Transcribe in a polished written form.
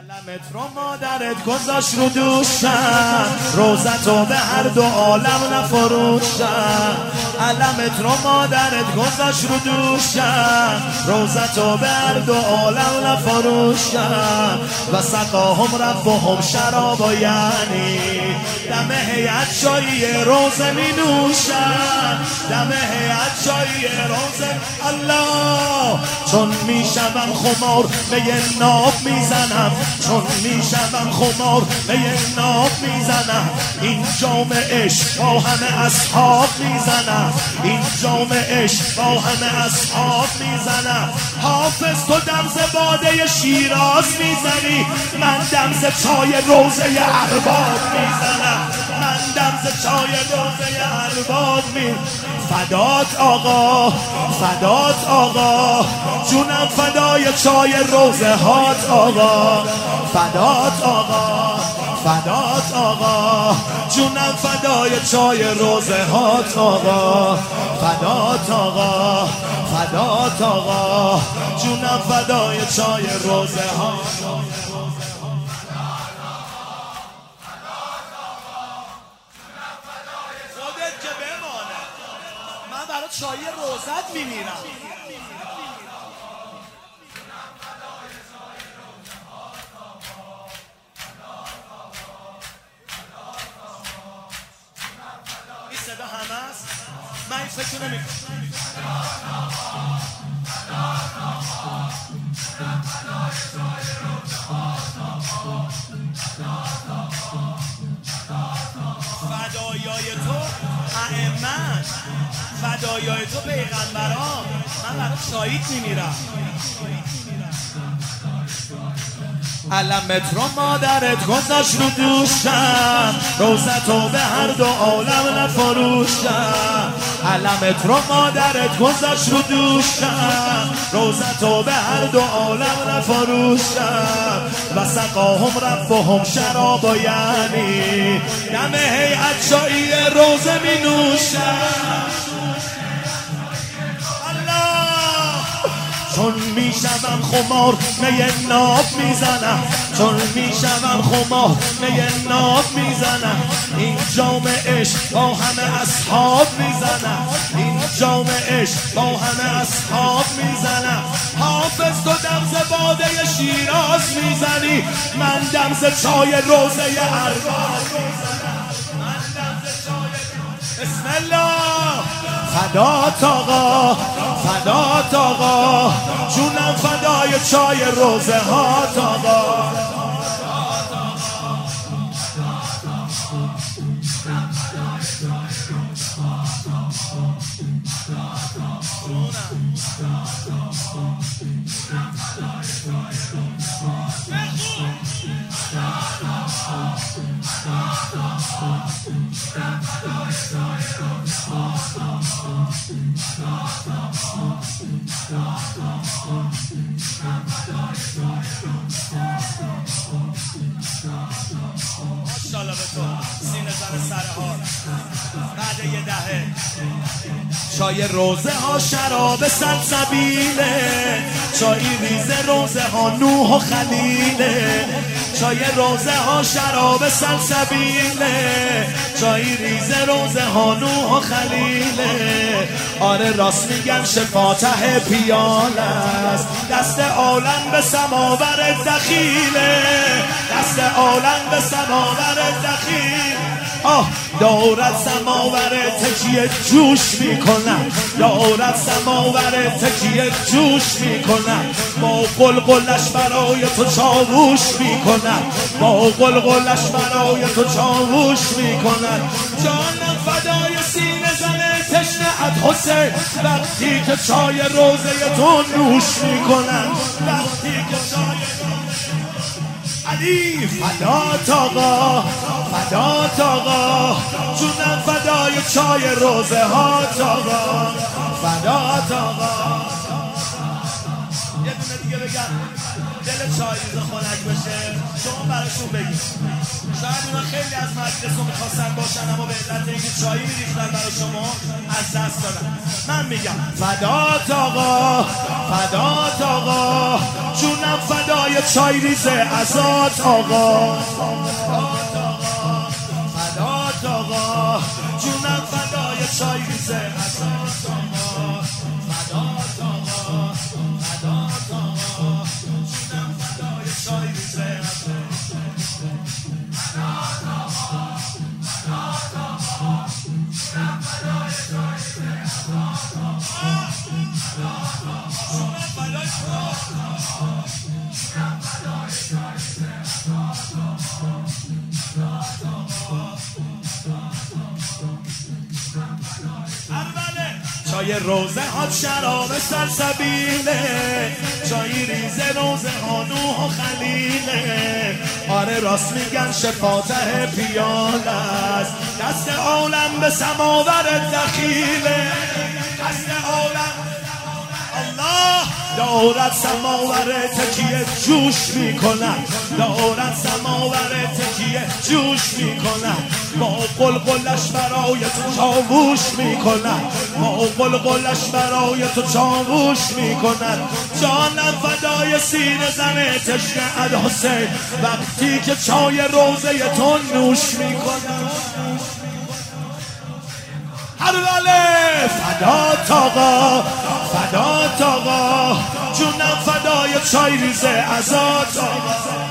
علمت رو مادرت گذاشت رو دوشم، روزتو به هر دو عالم نفروشم. علمت رو مادرت گذاشت رو دوشم، روزتو به هر دو عالم نفروشم. و سقاهم ربهم شرابا، یعنی دم هیئت چایی روزه می نوشم، دم هیئت چایی روزه. الله چون می شوم خمار به یه ناب میزنم، چون میشوم خمار به یه ناب میزنم. این جام عشق با همه اصحاب میزنم، این جام عشق با همه اصحاب میزنم. حافظ تو دم ز باده شیراز میزنی، من دم ز چای روزه ارباب میزنم، من دم ز چای روزه ارباب میزنم. فدات آقا، فدات آقا، جونم فدای چای روزه هات آقا. فدات آقا، فدات آقا، جونم فدای چای روزه هات آقا. فدات آقا، فدات آقا، جونم فدای چای روزه هات. خودت که بمانه، من برای چای روزت میمیرم. این صدا همه است، من این فکر نمی فدایای تو ائمه، فدایای تو پیغمبران، من برای شهید میمیرم. علمت رو مادرت گذاشت رو دوشم، روزتو به هر دو عالم نفروشم. علمت رو مادرت گذاشت رو دوشم، روزتو به هر دو عالم نفروشم. و سقاهم ربهم شرابا، یعنی دم هیئت چایی روزه می نوشم. چون میشوم خمار می ناب میزنم، چون میشوم خمار می ناب میزنم. این جام عشق با همه اصحاب میزنم، این جام عشق با همه اصحاب میزنم. حافظ تو دم ز باده شیراز میزنی، من دم ز چای روزه ارباب میزنم، من دم ز چای. بسم الله. فدات آقا، فدات آقا، جونم فدای چای روزه هات آقا. ماشاءالله به تو سینه زن سرحال. بعد یه دهه چای روزه ها شراب سلسبیله، چای ریزه روزه ها نوح و خلیله. چای روزه ها شراب سلسبیله، چای ریزه روزه ها نوح و خلیله. آره راست میگن شفاته پیاله است، دست عالم به سماور دخیله، دست عالم به سماور دخیل. آه دارد سماور تکیه جوش میکنم، دارد سماور تکیه جوش میکنم. با قلقلش برای تو چاووش میکنم، با قلقلش برای تو چاووش میکنم. جانم فدای سینه زن تشنه‌ات حسین، وقتی که چای روزه تو نوش میکنم، وقتی که چای علی. فدات آقا، فدات آقا، جونم فدای چای روزه هات آقا. فدات آقا. یه دونه دیگه دیگه بگم دل چایریزا خنک بشه شما براشون بگید. شاید اونا خیلی از مجلس رو میخواستن باشن اما به علت اینکه چایی میریختن برای شما از دست دادن. من میگم فدات آقا، فدات آقا، جونم فدای چایریزه ازات آقا، فدات آقا، جونم فدای چایریزه ازات آقا، فدات آقا، فدات آقا، جونم فدای چایریزه ازات چای روزه ها شراب سلسبیله، چای ریزه روزه ها نوح و خلیله. آره راست میگن شفاته پیاله است، دست عالم به سماور دخیله، دست عالم الله دارد سماور تکیه جوش میکنن، دارد سماور تکیه جوش میکنن. ما قلقلش برای تو چاووش میکنن، ما قلقلش برای تو چاووش میکنن. جانم فدای سینه زن تشنه الحسین وقتی که چای روزه تو نوش میکنن. هر وله فدات آقا، فدات آقا، جونم فدای چای ریزه ازات آقا.